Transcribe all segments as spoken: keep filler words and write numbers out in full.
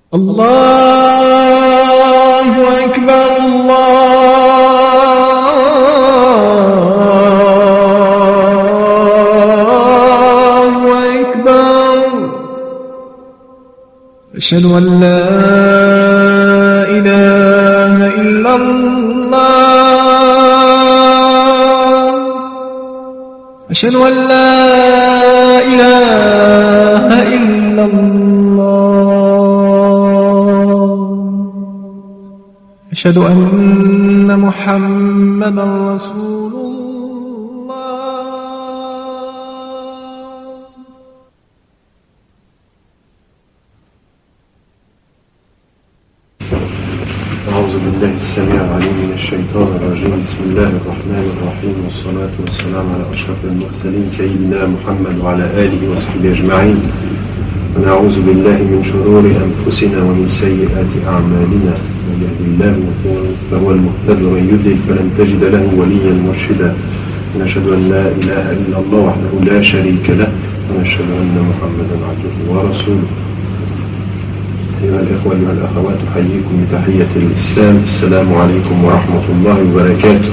الله أكبر الله أكبر أشهد أن لا إله إلا الله أشهد أن لا إله إلا الله أشهد أن محمدا رسول الله. أعوذ بالله السميع العليم من الشيطان الرجيم. بسم الله الرحمن الرحيم، والصلاة والسلام على أشرف المرسلين سيدنا محمد وعلى آله وصحبه أجمعين. ونعوذ بالله من شرور أنفسنا ومن سيئات أعمالنا، من يهده الله فهو المهتد ومن يضلل فلن تجد له وليا مرشدا. ونشهد أن لا إله إلا الله وحده لا شريك له، ونشهد أن محمدا عبده ورسوله. أيها الإخوة أيها الأخوات، أحييكم بتحية الإسلام. السلام عليكم ورحمة الله وبركاته.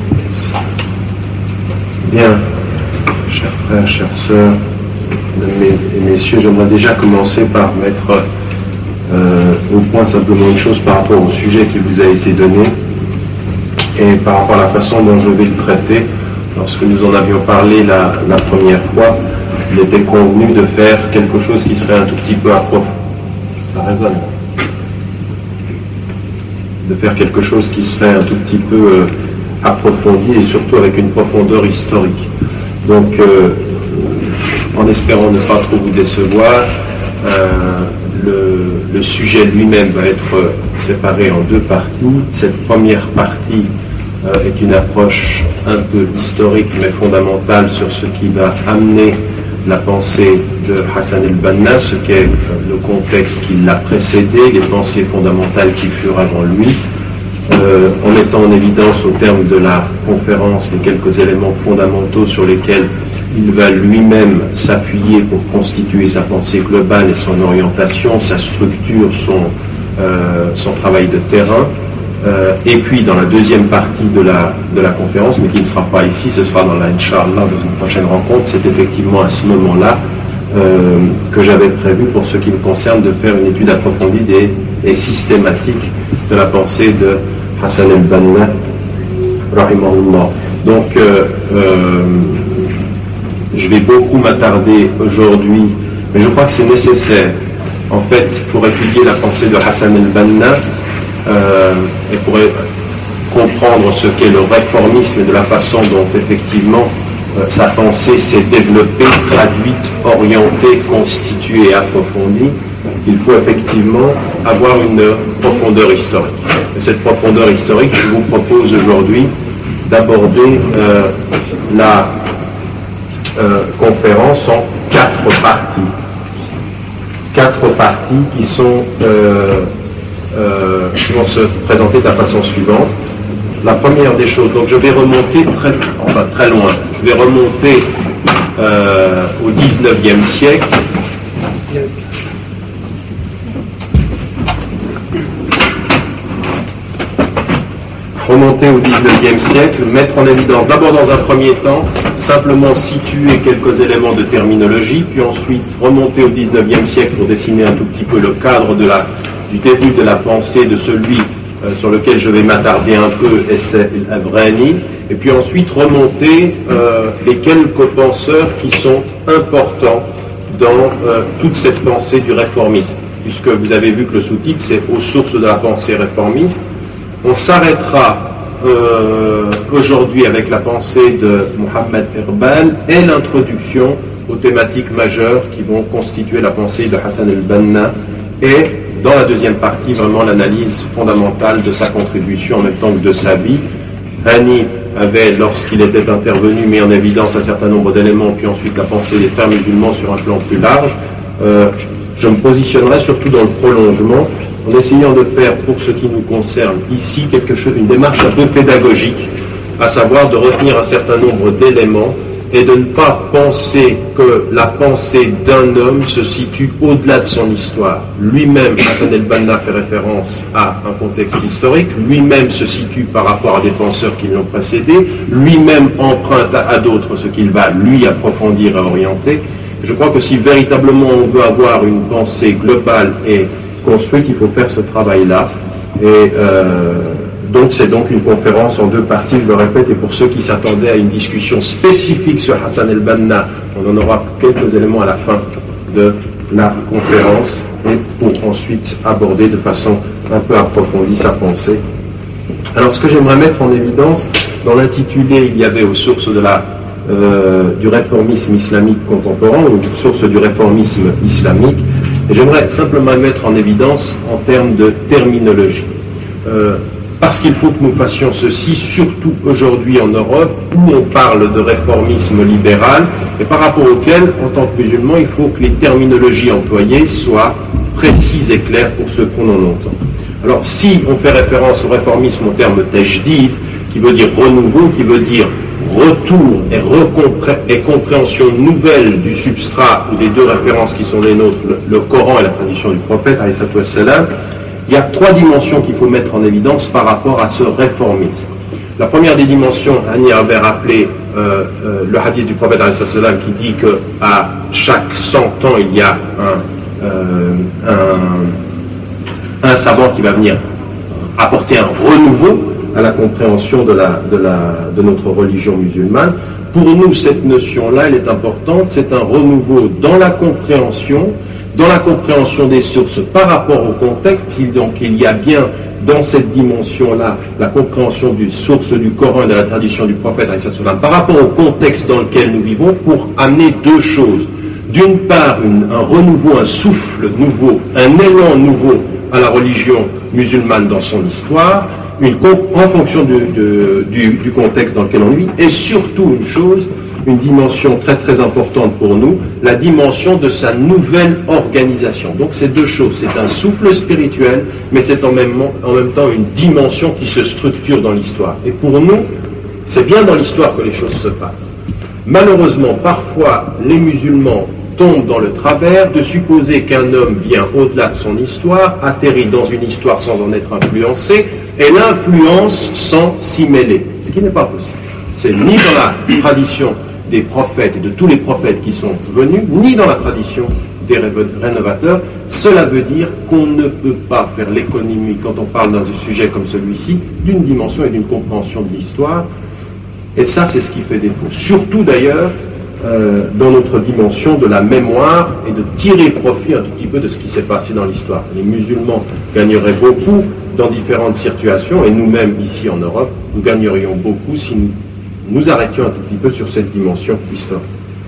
Bien, chers frères, chères sœurs, mesdames et messieurs, j'aimerais déjà commencer par mettre euh, au point simplement une chose par rapport au sujet qui vous a été donné et par rapport à la façon dont je vais le traiter. Lorsque nous en avions parlé la, la première fois, il était convenu de faire quelque chose qui serait un tout petit peu approfondi. Ça résonne. De faire quelque chose qui serait un tout petit peu euh, approfondi et surtout avec une profondeur historique. Donc, euh, en espérant ne pas trop vous décevoir, euh, le, le sujet lui-même va être séparé en deux parties. Cette première partie euh, est une approche un peu historique mais fondamentale sur ce qui va amener la pensée de Hassan el-Banna, ce qu'est le contexte qui l'a précédé, les pensées fondamentales qui furent avant lui, euh, en mettant en évidence au terme de la conférence les quelques éléments fondamentaux sur lesquels il va lui-même s'appuyer pour constituer sa pensée globale et son orientation, sa structure, son, euh, son travail de terrain. Euh, et puis dans la deuxième partie de la, de la conférence, mais qui ne sera pas ici, ce sera dans la Inch'Allah, dans une prochaine rencontre, c'est effectivement à ce moment-là euh, que j'avais prévu, pour ce qui me concerne, de faire une étude approfondie et, et systématique de la pensée de Hassan el-Banna, rahimahullah. Donc, euh, euh, je vais beaucoup m'attarder aujourd'hui, mais je crois que c'est nécessaire, en fait, pour étudier la pensée de Hassan el-Banna, Euh, et pour comprendre ce qu'est le réformisme et de la façon dont effectivement euh, sa pensée s'est développée, traduite, orientée, constituée et approfondie, il faut effectivement avoir une profondeur historique. Et cette profondeur historique, je vous propose aujourd'hui d'aborder euh, la euh, conférence en quatre parties. Quatre parties qui sont euh, Euh, qui vont se présenter de la façon suivante. La première des choses, donc je vais remonter très, enfin, très loin, je vais remonter euh, au dix-neuvième siècle. Remonter au dix-neuvième siècle, mettre en évidence, d'abord dans un premier temps, simplement situer quelques éléments de terminologie, puis ensuite remonter au dix-neuvième siècle pour dessiner un tout petit peu le cadre de la du début de la pensée de celui euh, sur lequel je vais m'attarder un peu, Essai el-Avrani, et puis ensuite remonter euh, les quelques penseurs qui sont importants dans euh, toute cette pensée du réformisme, puisque vous avez vu que le sous-titre c'est « Aux sources de la pensée réformiste ». On s'arrêtera euh, aujourd'hui avec la pensée de Mohammed Iqbal et l'introduction aux thématiques majeures qui vont constituer la pensée de Hassan el-Banna, et dans la deuxième partie, vraiment l'analyse fondamentale de sa contribution en même temps que de sa vie. Hani avait, lorsqu'il était intervenu, mis en évidence un certain nombre d'éléments, puis ensuite la pensée des frères musulmans sur un plan plus large. Euh, je me positionnerai surtout dans le prolongement, en essayant de faire, pour ce qui nous concerne ici, quelque chose, une démarche un peu pédagogique, à savoir de retenir un certain nombre d'éléments est de ne pas penser que la pensée d'un homme se situe au-delà de son histoire. Lui-même, Hassan el-Banna fait référence à un contexte historique, lui-même se situe par rapport à des penseurs qui l'ont précédé, lui-même emprunte à, à d'autres ce qu'il va lui approfondir et orienter. Je crois que si véritablement on veut avoir une pensée globale et construite, il faut faire ce travail-là. Et euh, donc c'est donc une conférence en deux parties, je le répète, et pour ceux qui s'attendaient à une discussion spécifique sur Hassan el-Banna, on en aura quelques éléments à la fin de la conférence, et pour ensuite aborder de façon un peu approfondie sa pensée. Alors ce que j'aimerais mettre en évidence, dans l'intitulé, il y avait aux sources de la, euh, du réformisme islamique contemporain, ou aux sources du réformisme islamique, et j'aimerais simplement mettre en évidence en termes de terminologie. Euh, Parce qu'il faut que nous fassions ceci, surtout aujourd'hui en Europe, où on parle de réformisme libéral, et par rapport auquel, en tant que musulmans, il faut que les terminologies employées soient précises et claires pour ceux qu'on en entend. Alors, si on fait référence au réformisme en termes tajdid, qui veut dire renouveau, qui veut dire retour et, et compréhension nouvelle du substrat, ou des deux références qui sont les nôtres, le, le Coran et la tradition du prophète, alayhi salatu wassalam, il y a trois dimensions qu'il faut mettre en évidence par rapport à ce réformisme. La première des dimensions, Annie avait rappelé euh, euh, le hadith du prophète alayhi salam qui dit qu'à chaque cent ans, il y a un, euh, un, un savant qui va venir apporter un renouveau à la compréhension de, la, de, la, de notre religion musulmane. Pour nous, cette notion-là, elle est importante. C'est un renouveau dans la compréhension, dans la compréhension des sources par rapport au contexte. Donc il y a bien dans cette dimension-là la compréhension des sources du Coran et de la tradition du prophète par rapport au contexte dans lequel nous vivons, pour amener deux choses. D'une part, une, un renouveau, un souffle nouveau, un élan nouveau à la religion musulmane dans son histoire, une, en fonction du, de, du, du contexte dans lequel on vit, et surtout une chose, une dimension très très importante pour nous, la dimension de sa nouvelle organisation. Donc c'est deux choses, c'est un souffle spirituel, mais c'est en même, en même temps une dimension qui se structure dans l'histoire. Et pour nous, c'est bien dans l'histoire que les choses se passent. Malheureusement, parfois, les musulmans tombent dans le travers de supposer qu'un homme vient au-delà de son histoire, atterrit dans une histoire sans en être influencé, et l'influence sans s'y mêler, ce qui n'est pas possible. C'est ni dans la tradition des prophètes et de tous les prophètes qui sont venus, ni dans la tradition des rénovateurs. Cela veut dire qu'on ne peut pas faire l'économie, quand on parle dans un sujet comme celui-ci, d'une dimension et d'une compréhension de l'histoire. Et ça, c'est ce qui fait défaut. Surtout d'ailleurs, euh, dans notre dimension de la mémoire et de tirer profit un tout petit peu de ce qui s'est passé dans l'histoire. Les musulmans gagneraient beaucoup dans différentes situations, et nous-mêmes ici en Europe, nous gagnerions beaucoup si nous nous arrêtions un tout petit peu sur cette dimension historique.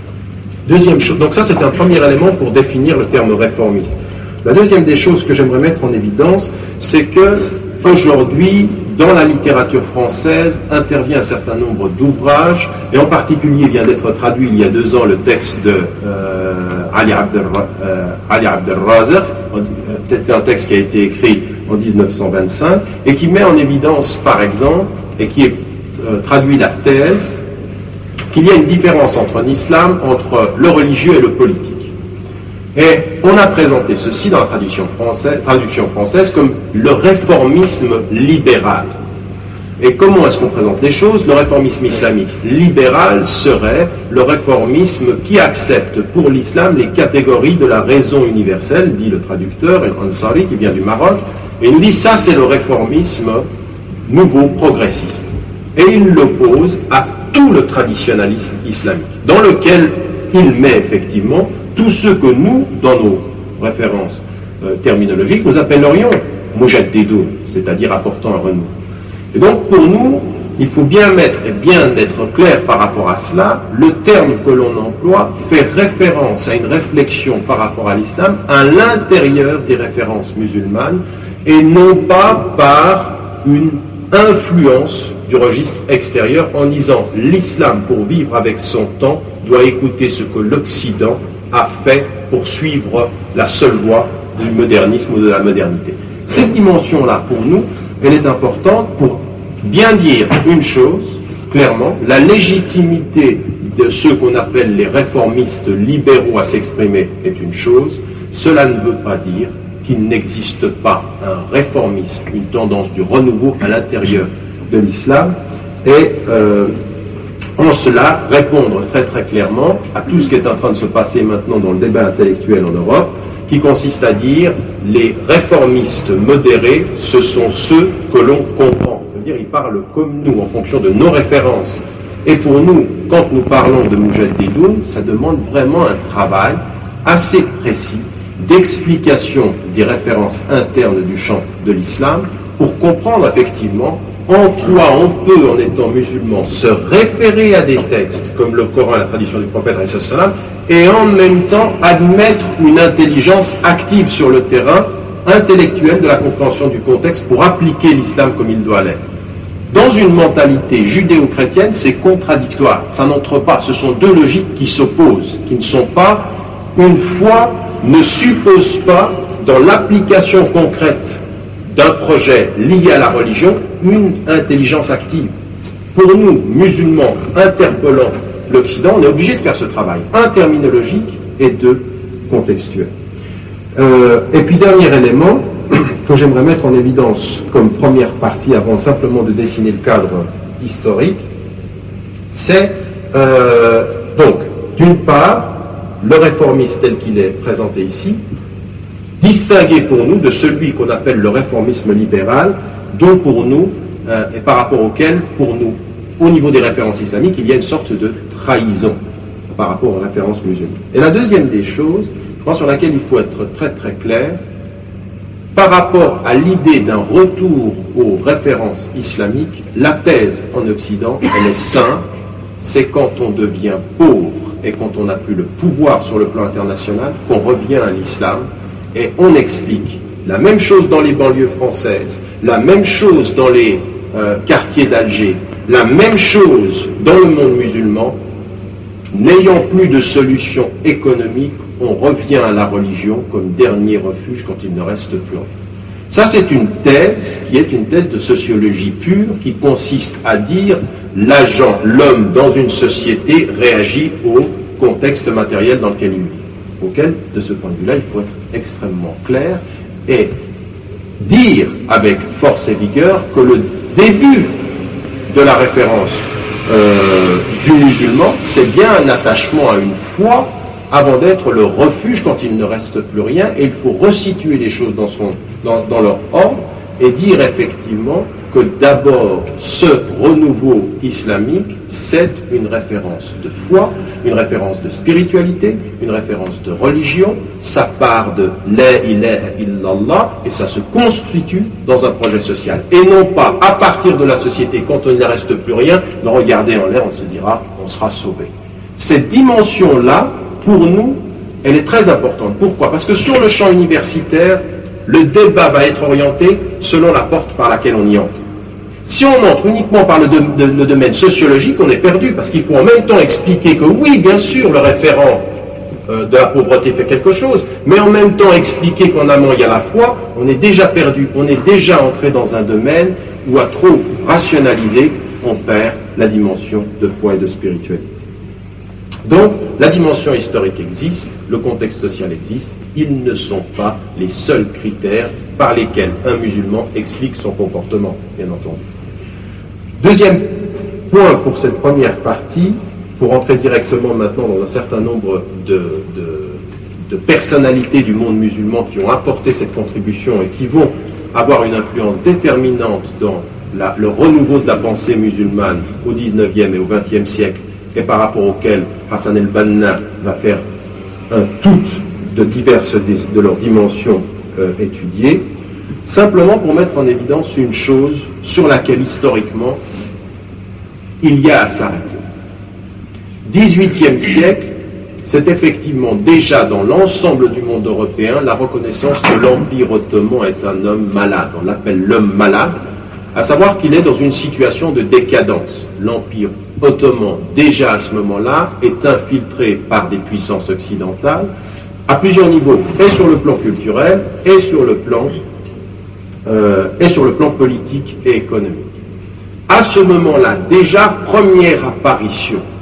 Deuxième chose, donc ça c'est un premier élément pour définir le terme réformisme. La deuxième des choses que j'aimerais mettre en évidence, c'est que aujourd'hui, dans la littérature française, intervient un certain nombre d'ouvrages, et en particulier vient d'être traduit il y a deux ans le texte de euh, Ali Abdel, euh, Ali Abdel Razak, c'était un texte qui a été écrit en dix-neuf cent vingt-cinq, et qui met en évidence, par exemple, et qui est euh, traduit la thèse, qu'il y a une différence entre un islam, entre le religieux et le politique. Et on a présenté ceci dans la traduction française, traduction française comme le réformisme libéral. Et comment est-ce qu'on présente les choses? Le réformisme islamique libéral serait le réformisme qui accepte pour l'islam les catégories de la raison universelle, dit le traducteur, Ansari, qui vient du Maroc, et il nous dit ça c'est le réformisme nouveau progressiste. Et il l'oppose à tout le traditionnalisme islamique, dans lequel il met effectivement tout ce que nous, dans nos références euh, terminologiques, nous appellerions mujaddidoun, c'est-à-dire apportant un renouveau. Et donc pour nous, il faut bien mettre et bien être clair par rapport à cela, le terme que l'on emploie fait référence à une réflexion par rapport à l'islam à l'intérieur des références musulmanes et non pas par une influence du registre extérieur en disant l'islam pour vivre avec son temps doit écouter ce que l'Occident a fait pour suivre la seule voie du modernisme ou de la modernité. Cette dimension-là, pour nous, elle est importante pour bien dire une chose, clairement, la légitimité de ceux qu'on appelle les réformistes libéraux à s'exprimer est une chose, cela ne veut pas dire qu'il n'existe pas un réformisme, une tendance du renouveau à l'intérieur de l'islam, et euh, en cela répondre très très clairement à tout ce qui est en train de se passer maintenant dans le débat intellectuel en Europe, qui consiste à dire les réformistes modérés, ce sont ceux que l'on comprend. C'est-à-dire ils parlent comme nous en fonction de nos références. Et pour nous, quand nous parlons de Moujahidine, ça demande vraiment un travail assez précis d'explication des références internes du champ de l'islam pour comprendre effectivement en quoi on peut, en étant musulman, se référer à des textes comme le Coran et la tradition du prophète et en même temps admettre une intelligence active sur le terrain intellectuel de la compréhension du contexte pour appliquer l'islam comme il doit l'être. Dans une mentalité judéo-chrétienne, c'est contradictoire, ça n'entre pas, ce sont deux logiques qui s'opposent, qui ne sont pas, une foi ne suppose pas dans l'application concrète d'un projet lié à la religion une intelligence active. Pour nous, musulmans, interpellant l'Occident, on est obligé de faire ce travail, un terminologique et deux contextuel. Euh, et puis dernier élément que j'aimerais mettre en évidence comme première partie avant simplement de dessiner le cadre historique, c'est euh, donc d'une part le réformisme tel qu'il est présenté ici, distingué pour nous de celui qu'on appelle le réformisme libéral, dont pour nous, euh, et par rapport auquel, pour nous, au niveau des références islamiques, il y a une sorte de trahison par rapport aux références musulmanes. Et la deuxième des choses, je pense sur laquelle il faut être très très clair, par rapport à l'idée d'un retour aux références islamiques, la thèse en Occident, elle est simple, c'est quand on devient pauvre et quand on n'a plus le pouvoir sur le plan international, qu'on revient à l'islam, et on explique la même chose dans les banlieues françaises, la même chose dans les euh, quartiers d'Alger, la même chose dans le monde musulman. N'ayant plus de solution économique, on revient à la religion comme dernier refuge quand il ne reste plus rien. Ça, c'est une thèse qui est une thèse de sociologie pure qui consiste à dire l'agent, l'homme dans une société réagit au contexte matériel dans lequel il vit. Auquel, de ce point de vue-là, il faut être extrêmement clair et dire avec force et vigueur que le début de la référence euh, du musulman, c'est bien un attachement à une foi avant d'être le refuge quand il ne reste plus rien, et il faut resituer les choses dans, son, dans, dans leur ordre et dire effectivement que d'abord ce renouveau islamique, c'est une référence de foi, une référence de spiritualité, une référence de religion, ça part de la ilaha illallah et ça se constitue dans un projet social. Et non pas à partir de la société, quand il ne reste plus rien, de regarder en l'air, on se dira, on sera sauvé. Cette dimension-là, pour nous, elle est très importante. Pourquoi? Parce que sur le champ universitaire, le débat va être orienté selon la porte par laquelle on y entre. Si on entre uniquement par le, de, de, le domaine sociologique, on est perdu, parce qu'il faut en même temps expliquer que oui, bien sûr, le référent euh, de la pauvreté fait quelque chose, mais en même temps expliquer qu'en amont il y a la foi, on est déjà perdu, on est déjà entré dans un domaine où à trop rationaliser, on perd la dimension de foi et de spiritualité. Donc, la dimension historique existe, le contexte social existe, ils ne sont pas les seuls critères par lesquels un musulman explique son comportement, bien entendu. Deuxième point pour cette première partie, pour entrer directement maintenant dans un certain nombre de, de, de personnalités du monde musulman qui ont apporté cette contribution et qui vont avoir une influence déterminante dans la, le renouveau de la pensée musulmane au dix-neuvième et au vingtième siècle, et par rapport auquel Hassan el-Banna va faire un tout de diverses de leurs dimensions euh, étudiées, simplement pour mettre en évidence une chose sur laquelle historiquement il y a à s'arrêter. dix-huitième siècle, c'est effectivement déjà dans l'ensemble du monde européen la reconnaissance que l'Empire ottoman est un homme malade, on l'appelle l'homme malade, à savoir qu'il est dans une situation de décadence. L'Empire ottoman, déjà à ce moment-là, est infiltré par des puissances occidentales à plusieurs niveaux, et sur le plan culturel, et sur le plan, euh, et sur le plan politique et économique. À ce moment-là, déjà, première apparition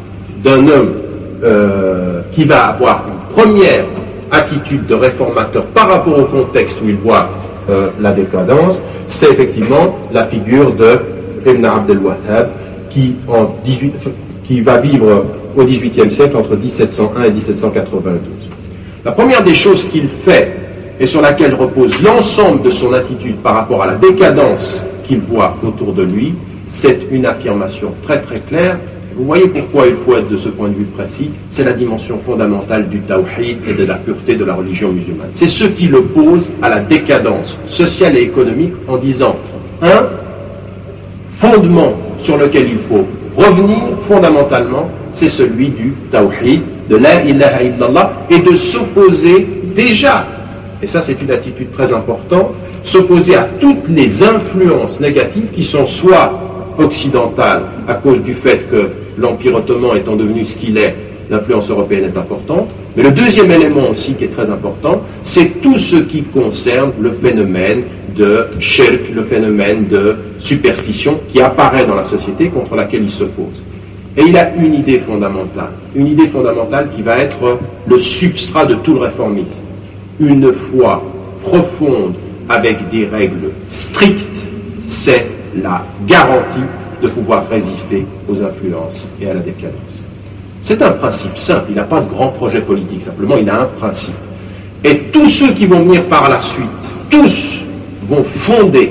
d'un homme euh, qui va avoir une première attitude de réformateur par rapport au contexte où il voit euh, la décadence, c'est effectivement la figure de Ibn Abd al-Wahhab qui, en dix-huit, qui va vivre au dix-huitième siècle entre dix-sept cent un et dix-sept cent quatre-vingt-douze. La première des choses qu'il fait et sur laquelle repose l'ensemble de son attitude par rapport à la décadence qu'il voit autour de lui, c'est une affirmation très très claire. Vous voyez pourquoi il faut être de ce point de vue précis, c'est la dimension fondamentale du tawhid et de la pureté de la religion musulmane. C'est ce qui l'oppose à la décadence sociale et économique en disant, un fondement sur lequel il faut revenir fondamentalement, c'est celui du tawhid, de la ilaha illallah, et de s'opposer déjà, et ça c'est une attitude très importante, s'opposer à toutes les influences négatives qui sont soit occidentales à cause du fait que l'Empire ottoman étant devenu ce qu'il est, l'influence européenne est importante, mais le deuxième élément aussi qui est très important, c'est tout ce qui concerne le phénomène de shirk, le phénomène de superstition qui apparaît dans la société contre laquelle il s'oppose. Et il a une idée fondamentale, une idée fondamentale qui va être le substrat de tout le réformisme. Une foi profonde avec des règles strictes, c'est la garantie de pouvoir résister aux influences et à la décadence. C'est un principe simple, il n'a pas de grand projet politique, simplement il a un principe. Et tous ceux qui vont venir par la suite, tous vont fonder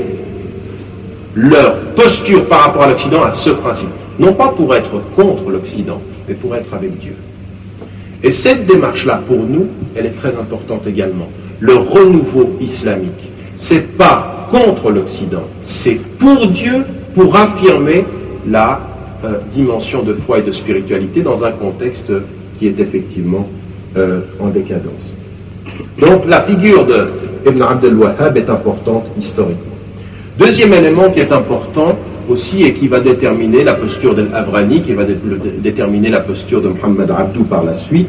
leur posture par rapport à l'Occident à ce principe. Non pas pour être contre l'Occident, mais pour être avec Dieu. Et cette démarche-là, pour nous, elle est très importante également. Le renouveau islamique, c'est pas contre l'Occident, c'est pour Dieu, pour affirmer la euh, dimension de foi et de spiritualité dans un contexte qui est effectivement euh, en décadence. Donc la figure de Ibn Abd al-Wahhab est importante historiquement. Deuxième élément qui est important aussi et qui va déterminer la posture d'Al-Avrani, qui va dé déterminer la posture de Muhammad Abdou par la suite,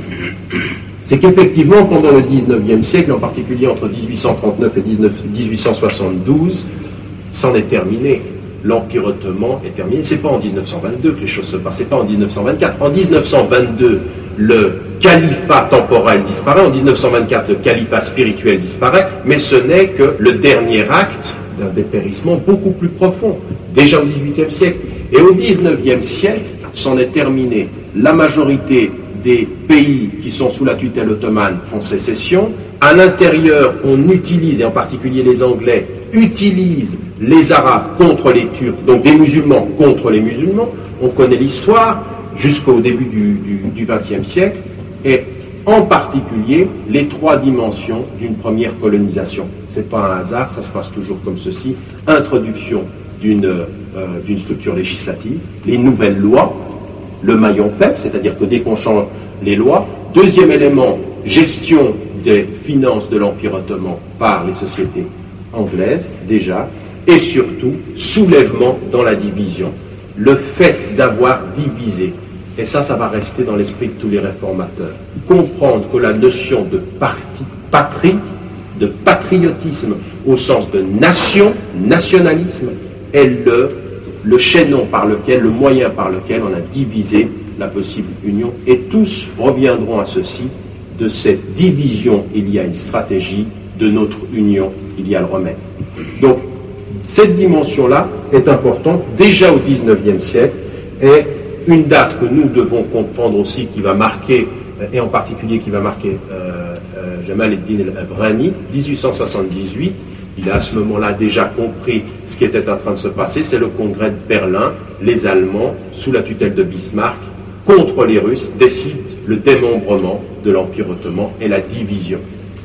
c'est qu'effectivement pendant le dix-neuvième siècle, en particulier entre dix-huit cent trente-neuf et dix-huit cent soixante-douze, c'en est terminé. L'Empire ottoman est terminé. C'est pas en mille neuf cent vingt-deux que les choses se passent, c'est pas en mille neuf cent vingt-quatre. En mille neuf cent vingt-deux, le califat temporel disparaît, en mille neuf cent vingt-quatre, le califat spirituel disparaît, mais ce n'est que le dernier acte d'un dépérissement beaucoup plus profond, déjà au dix-huitième siècle. Et au dix-neuvième siècle, c'en est terminé. La majorité des pays qui sont sous la tutelle ottomane font sécession. À l'intérieur, on utilise, et en particulier les Anglais, utilisent les Arabes contre les Turcs, donc des musulmans contre les musulmans. On connaît l'histoire jusqu'au début du vingtième siècle, et en particulier les trois dimensions d'une première colonisation. Ce n'est pas un hasard, ça se passe toujours comme ceci. Introduction d'une euh, d'une structure législative, les nouvelles lois, le maillon faible, c'est-à-dire que dès qu'on change les lois. Deuxième élément, gestion des finances de l'Empire ottoman par les sociétés anglaises, déjà, et surtout, soulèvement dans la division. Le fait d'avoir divisé, et ça, ça va rester dans l'esprit de tous les réformateurs, comprendre que la notion de parti, patrie, de patriotisme au sens de nation, nationalisme, est le, le chaînon par lequel, le moyen par lequel on a divisé la possible union, et tous reviendront à ceci: de cette division, il y a une stratégie, de notre union, il y a le remède. Donc, cette dimension-là est importante déjà au dix-neuvième siècle, et une date que nous devons comprendre aussi, qui va marquer, et en particulier qui va marquer euh, euh, Jamal Eddin al-Avrani, dix-huit cent soixante-dix-huit, il a à ce moment-là déjà compris ce qui était en train de se passer, c'est le congrès de Berlin. Les Allemands, sous la tutelle de Bismarck, contre les Russes, décident le démembrement de l'Empire ottoman et la division.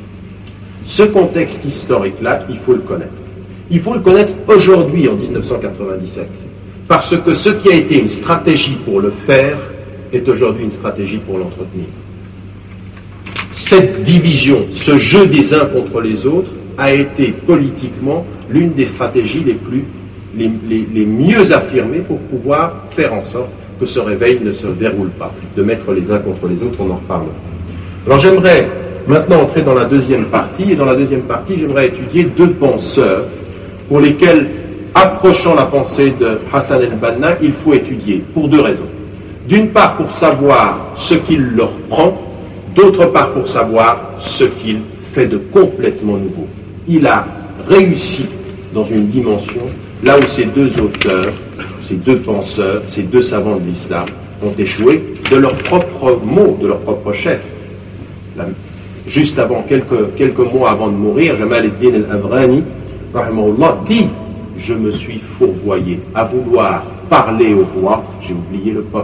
Ce contexte historique-là, il faut le connaître. Il faut le connaître aujourd'hui, en mille neuf cent quatre-vingt-dix-sept, parce que ce qui a été une stratégie pour le faire est aujourd'hui une stratégie pour l'entretenir. Cette division, ce jeu des uns contre les autres, a été politiquement l'une des stratégies les plus, les, les, les mieux affirmées pour pouvoir faire en sorte que ce réveil ne se déroule pas, de mettre les uns contre les autres, on en reparlera. Alors j'aimerais maintenant entrer dans la deuxième partie, et dans la deuxième partie, j'aimerais étudier deux penseurs pour lesquels, approchant la pensée de Hassan el-Banna, il faut étudier, pour deux raisons. D'une part pour savoir ce qu'il leur prend, d'autre part pour savoir ce qu'il fait de complètement nouveau. Il a réussi dans une dimension là où ces deux auteurs, ces deux penseurs, ces deux savants de l'islam ont échoué de leurs propres mots, de leur propre chef. La, juste avant, quelques, quelques mois avant de mourir, Jamal ad-Din al-Abrani rahimahullah, dit « Je me suis fourvoyé à vouloir parler au roi, j'ai oublié le peuple. »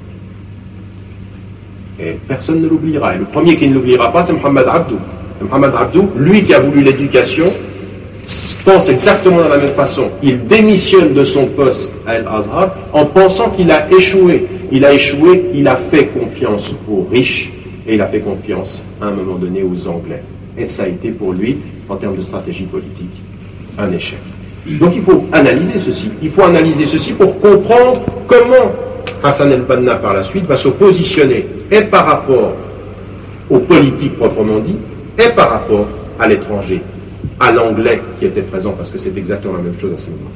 Et personne ne l'oubliera. Et le premier qui ne l'oubliera pas, c'est Mohamed Abdou. Mohamed Abdou, lui qui a voulu l'éducation, pense exactement de la même façon. Il démissionne de son poste à Al-Azhar en pensant qu'il a échoué. Il a échoué, il a fait confiance aux riches et il a fait confiance à un moment donné aux Anglais. Et ça a été pour lui, en termes de stratégie politique, un échec. Donc il faut analyser ceci. Il faut analyser ceci pour comprendre comment Hassan el-Banna par la suite va se positionner et par rapport aux politiques proprement dit et par rapport à l'étranger, à l'anglais qui était présent, parce que c'est exactement la même chose à ce moment.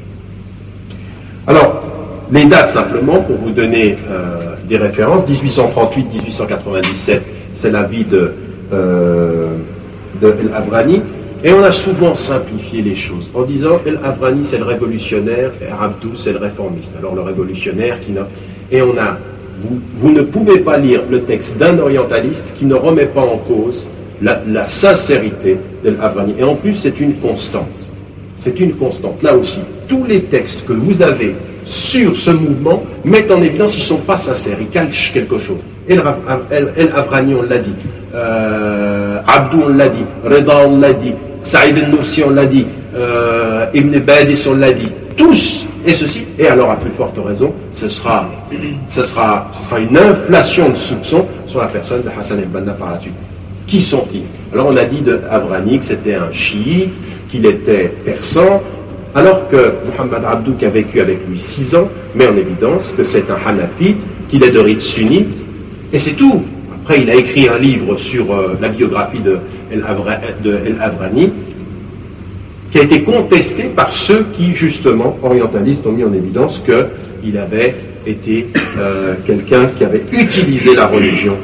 Alors, les dates simplement pour vous donner euh, des références. dix-huit cent trente-huit à dix-huit cent quatre-vingt-dix-sept, c'est la vie de, euh, de El-Avrani. Et on a souvent simplifié les choses en disant El-Avrani c'est le révolutionnaire et Abdou c'est le réformiste. Alors le révolutionnaire qui n'a... Et on a... Vous, vous ne pouvez pas lire le texte d'un orientaliste qui ne remet pas en cause la, la sincérité d'El-Avrani. Et en plus c'est une constante. C'est une constante. Là aussi, tous les textes que vous avez sur ce mouvement mettent en évidence qu'ils ne sont pas sincères, ils cachent quelque chose. El-Avrani on l'a dit, euh, Abdou on l'a dit, Reda on l'a dit, Saïd el-Nursi on l'a dit, euh, Ibn Badis on l'a dit, tous, et ceci, et alors à plus forte raison, ce sera, ce sera, ce sera une inflation de soupçons sur la personne de Hassan el-Banna par la suite. Qui sont-ils? Alors on a dit de Avrani que c'était un chiite, qu'il était persan, alors que Mohamed Abdou, qui a vécu avec lui six ans, met en évidence que c'est un hanafite, qu'il est de rite sunnite, et c'est tout. Après, il a écrit un livre sur euh, la biographie de El-Avrani, qui a été contesté par ceux qui, justement, orientalistes, ont mis en évidence qu'il avait été euh, quelqu'un qui avait utilisé la religion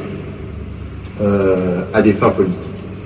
euh, à des fins politiques.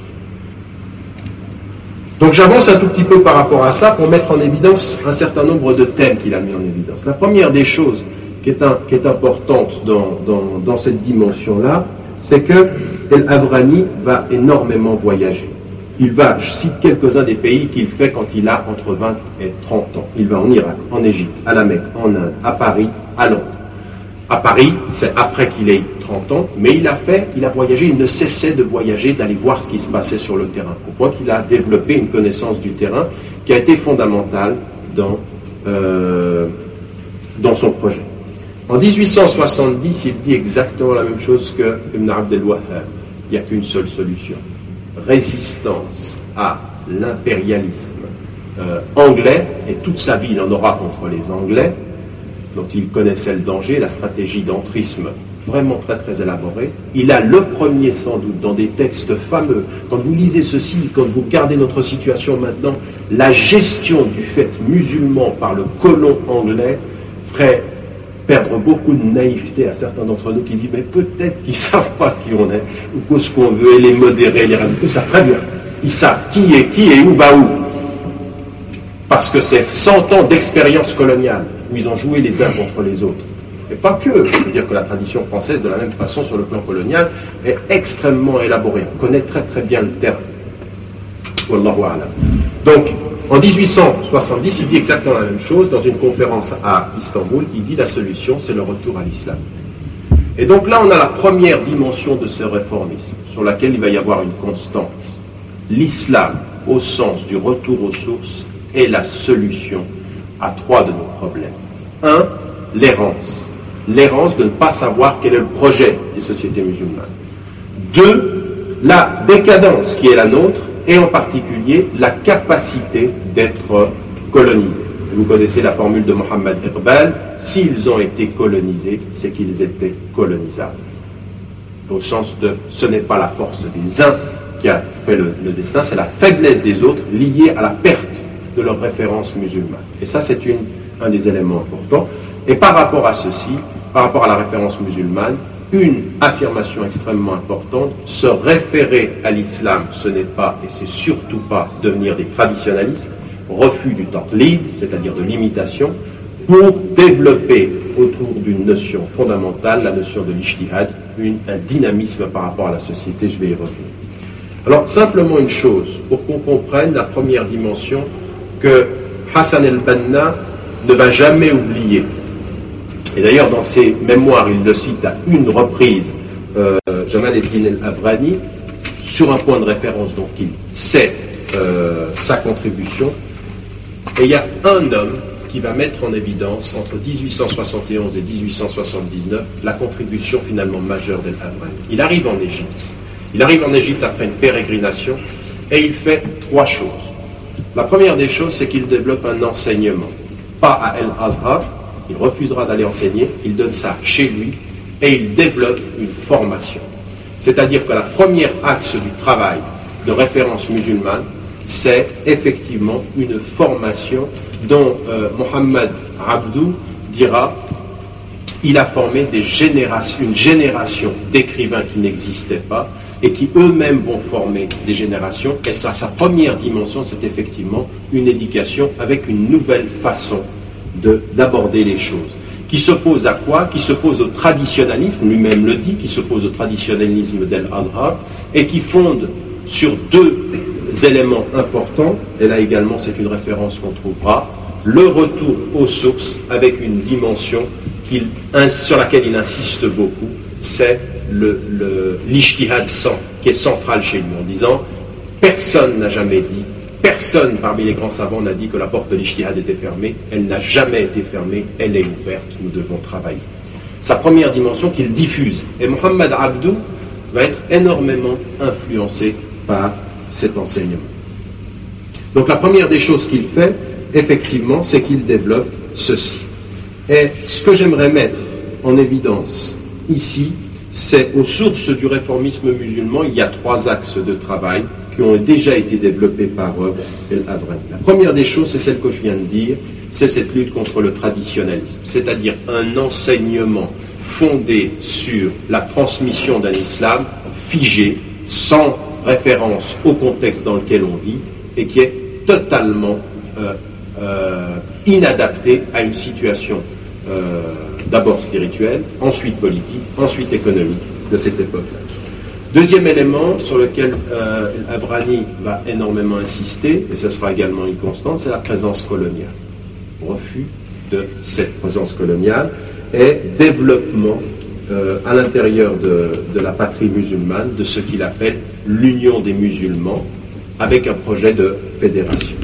Donc j'avance un tout petit peu par rapport à ça pour mettre en évidence un certain nombre de thèmes qu'il a mis en évidence. La première des choses qui est, un, qui est importante dans, dans, dans cette dimension-là, c'est que El-Avrani va énormément voyager. Il va, je cite quelques-uns des pays qu'il fait quand il a entre vingt et trente ans. Il va en Irak, en Égypte, à la Mecque, en Inde, à Paris, à Londres. À Paris, c'est après qu'il ait trente ans, mais il a fait, il a voyagé, il ne cessait de voyager, d'aller voir ce qui se passait sur le terrain. Au point qu'il a développé une connaissance du terrain qui a été fondamentale dans, euh, dans son projet. En dix-huit cent soixante-dix, il dit exactement la même chose que Ibn Abd el-Wahhab. Il n'y a qu'une seule solution. Résistance à l'impérialisme euh, anglais, et toute sa vie il en aura contre les Anglais, dont il connaissait le danger, la stratégie d'entrisme vraiment très très élaborée. Il a le premier sans doute dans des textes fameux, quand vous lisez ceci, quand vous regardez notre situation maintenant, la gestion du fait musulman par le colon anglais ferait perdre beaucoup de naïveté à certains d'entre nous qui disent mais peut-être qu'ils ne savent pas qui on est, ou ce qu'on veut, et les modérés, les radicaux, ça très bien. Ils savent qui est qui et où va où. Parce que c'est cent ans d'expérience coloniale, où ils ont joué les uns contre les autres. Et pas que, je veux dire que la tradition française, de la même façon sur le plan colonial, est extrêmement élaborée. On connaît très très bien le terrain. Wallahu a'lam. Donc, en dix-huit cent soixante-dix, il dit exactement la même chose dans une conférence à Istanbul. Il dit la solution, c'est le retour à l'islam. Et donc là, on a la première dimension de ce réformisme, sur laquelle il va y avoir une constance. L'islam, au sens du retour aux sources, est la solution à trois de nos problèmes. Un, l'errance. L'errance de ne pas savoir quel est le projet des sociétés musulmanes. Deux, la décadence qui est la nôtre, et en particulier la capacité d'être colonisés. Vous connaissez la formule de Mohammed Iqbal, s'ils ont été colonisés, c'est qu'ils étaient colonisables. Au sens de, ce n'est pas la force des uns qui a fait le, le destin, c'est la faiblesse des autres liée à la perte de leur référence musulmane. Et ça, c'est une, un des éléments importants. Et par rapport à ceci, par rapport à la référence musulmane, une affirmation extrêmement importante: se référer à l'islam, ce n'est pas, et c'est surtout pas, devenir des traditionalistes, refus du taqlid, c'est-à-dire de l'imitation, pour développer autour d'une notion fondamentale, la notion de l'ijtihad, une, un dynamisme par rapport à la société. Je vais y revenir. Alors, simplement une chose, pour qu'on comprenne la première dimension que Hassan el-Banna ne va jamais oublier. Et d'ailleurs, dans ses mémoires, il le cite à une reprise, euh, Jamal el-Din el-Avrani, sur un point de référence dont il sait euh, sa contribution. Et il y a un homme qui va mettre en évidence, entre dix-huit cent soixante et onze et dix-huit cent soixante-dix-neuf, la contribution finalement majeure d'el-Avrani. Il arrive en Égypte. Il arrive en Égypte après une pérégrination, et il fait trois choses. La première des choses, c'est qu'il développe un enseignement. Pas à El-Azhar, il refusera d'aller enseigner, il donne ça chez lui, et il développe une formation. C'est-à-dire que la première axe du travail de référence musulmane, c'est effectivement une formation dont euh, Mohammed Abdou dira: il a formé des générations, une génération d'écrivains qui n'existaient pas et qui eux-mêmes vont former des générations. Et ça, sa première dimension, c'est effectivement une éducation avec une nouvelle façon de, d'aborder les choses. Qui s'oppose à quoi? Qui s'oppose au traditionnalisme, lui-même le dit, qui s'oppose au traditionnalisme d'El-Azhar, et qui fonde sur deux éléments importants, et là également c'est une référence qu'on trouvera: le retour aux sources avec une dimension qu'il, sur laquelle il insiste beaucoup, c'est le, le, l'ijtihad qui est central chez lui, en disant: personne n'a jamais dit, personne parmi les grands savants n'a dit que la porte de l'ijtihad était fermée, elle n'a jamais été fermée, elle est ouverte, nous devons travailler. Sa première dimension qu'il diffuse, et Mohammed Abdou va être énormément influencé par cet enseignement. Donc la première des choses qu'il fait, effectivement, c'est qu'il développe ceci. Et ce que j'aimerais mettre en évidence ici, c'est aux sources du réformisme musulman, il y a trois axes de travail qui ont déjà été développés par El-Avrani. La première des choses, c'est celle que je viens de dire, c'est cette lutte contre le traditionnalisme, c'est-à-dire un enseignement fondé sur la transmission d'un islam figé, sans référence au contexte dans lequel on vit, et qui est totalement euh, euh, inadapté à une situation euh, d'abord spirituelle, ensuite politique, ensuite économique de cette époque-là. Deuxième élément sur lequel euh, Avrani va énormément insister, et ce sera également une constante, c'est la présence coloniale. Refus de cette présence coloniale et développement euh, à l'intérieur de, de la patrie musulmane de ce qu'il appelle l'union des musulmans, avec un projet de fédération.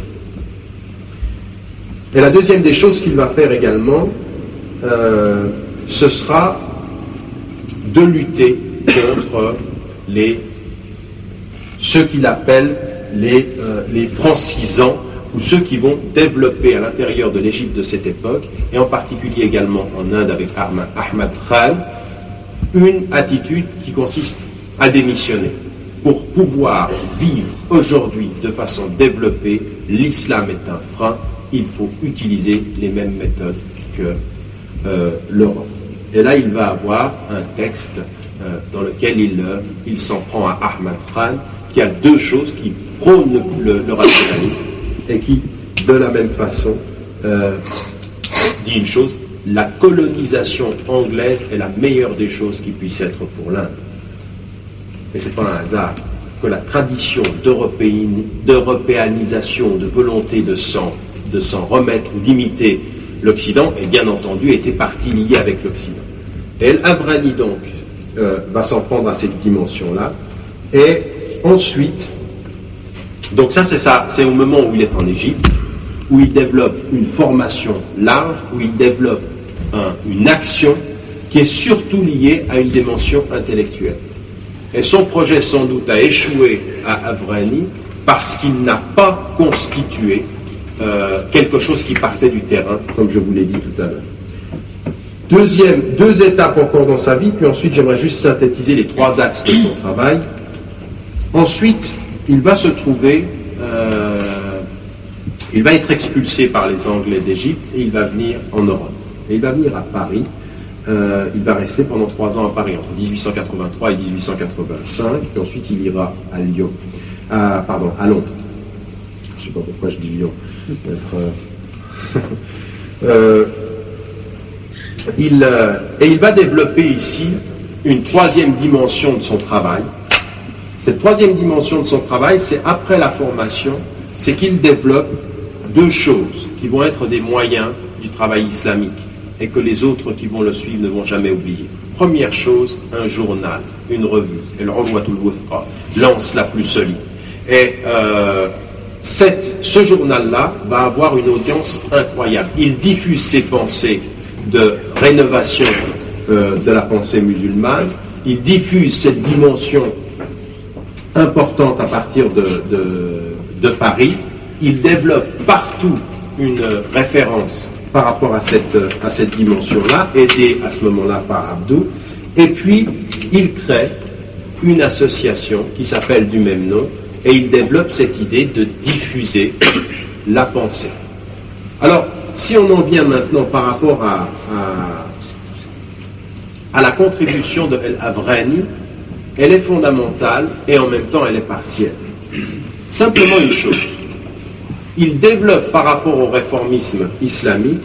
Et la deuxième des choses qu'il va faire également, euh, ce sera de lutter contre les, ceux qu'il appelle les, euh, les francisans, ou ceux qui vont développer à l'intérieur de l'Égypte de cette époque, et en particulier également en Inde avec Ahmad Khan, une attitude qui consiste à démissionner. Pour pouvoir vivre aujourd'hui de façon développée, l'islam est un frein, il faut utiliser les mêmes méthodes que euh, l'Europe. Et là, il va avoir un texte euh, dans lequel il, euh, il s'en prend à Ahmad Khan, qui a deux choses, qui prônent le, le, le rationalisme et qui, de la même façon, euh, dit une chose: la colonisation anglaise est la meilleure des choses qui puisse être pour l'Inde. Et ce n'est pas un hasard que la tradition d'européanisation, de volonté de s'en, de s'en remettre ou d'imiter l'Occident, ait bien entendu été partie liée avec l'Occident. Et El-Avrani donc euh, va s'en prendre à cette dimension-là. Et ensuite, donc ça c'est ça, c'est au moment où il est en Égypte, où il développe une formation large, où il développe un, une action qui est surtout liée à une dimension intellectuelle. Et son projet sans doute a échoué à Avrani parce qu'il n'a pas constitué euh, quelque chose qui partait du terrain, comme je vous l'ai dit tout à l'heure. Deuxième, deux étapes encore dans sa vie, puis ensuite j'aimerais juste synthétiser les trois axes de son travail. Ensuite, il va se trouver, euh, il va être expulsé par les Anglais d'Égypte et il va venir en Europe. Et il va venir à Paris Euh, il va rester pendant trois ans à Paris, entre dix-huit cent quatre-vingt-trois et dix-huit cent quatre-vingt-cinq, puis ensuite il ira à Lyon, à, pardon, à Londres. Je ne sais pas pourquoi je dis Lyon. Être, euh, euh, il, euh, et il va développer ici une troisième dimension de son travail. Cette troisième dimension de son travail, c'est après la formation, c'est qu'il développe deux choses qui vont être des moyens du travail islamique et que les autres qui vont le suivre ne vont jamais oublier. Première chose, un journal, une revue, et le Urwatul Wuthqa, lance la plus solide. Et euh, cette, ce journal-là va avoir une audience incroyable. Il diffuse ses pensées de rénovation euh, de la pensée musulmane, il diffuse cette dimension importante à partir de, de, de Paris, il développe partout une référence par rapport à cette, à cette dimension-là, aidé à ce moment-là par Abdou, et puis il crée une association qui s'appelle du même nom, et il développe cette idée de diffuser la pensée. Alors, si on en vient maintenant par rapport à, à, à la contribution de El-Havrani, elle est fondamentale et en même temps elle est partielle. Simplement une chose, il développe par rapport au réformisme islamique